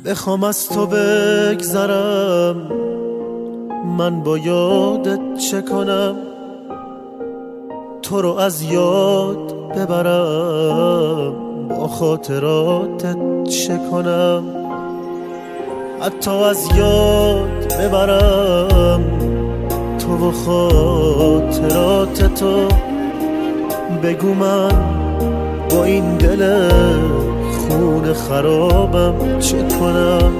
بخوام از تو بگذرم، من با یادت چه کنم؟ تو رو از یاد ببرم، با خاطراتت چه کنم؟ حتی از یاد ببرم تو و خاطرات تو، بگو من با این دل خون خرابم چه کنم؟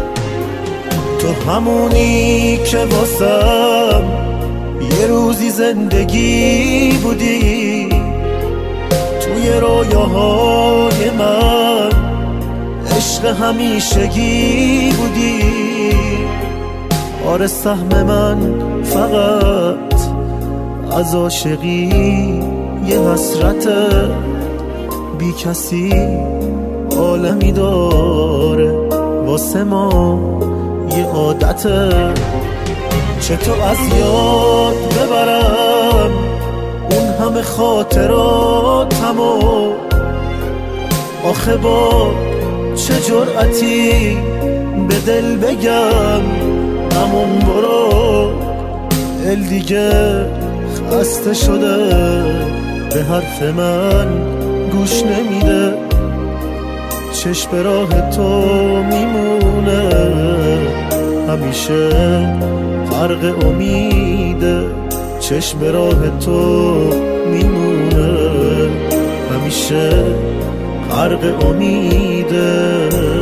تو همونی که واسم یه روزی زندگی بودی، توی رویاهای من عشق همیشگی بودی. آره سهم من فقط از عاشقی یه حسرت، بی کسی عالمی داره واسه ما یه عادته. چطور از یاد ببرم اون همه خاطراتمو؟ آخه با چه جرأتی به دل بگم همون برو؟ دل دیگه خسته شده، به حرف من گوش نمیده. چشم به راه تو میمونه، همیشه غرق امیده. چشم به راه تو میمونه، همیشه غرق امیده.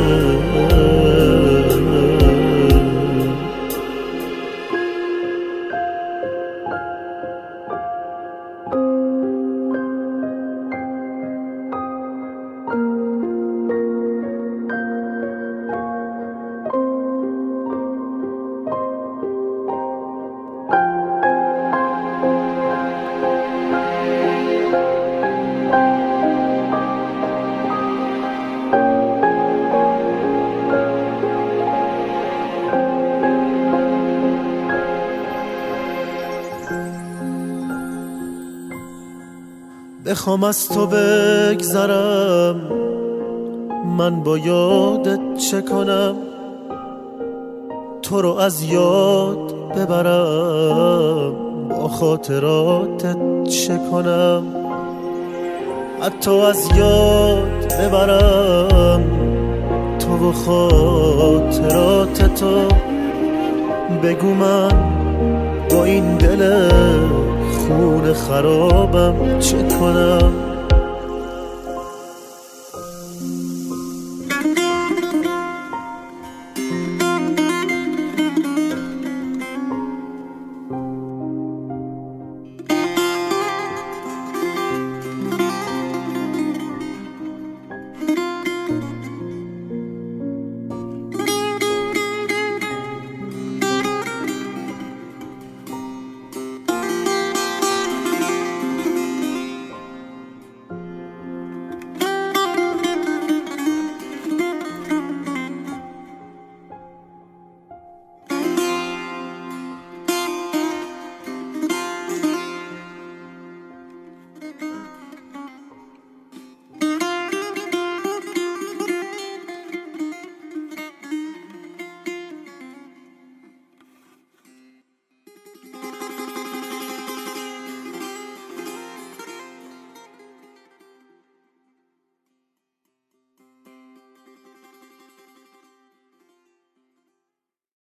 بخوام از تو بگذرم، من با یادت چه کنم؟ تو رو از یاد ببرم، با خاطراتت چه کنم؟ حتی از یاد ببرم تو و خاطرات تو، بگو من با این دل خون خرابم چه کنم؟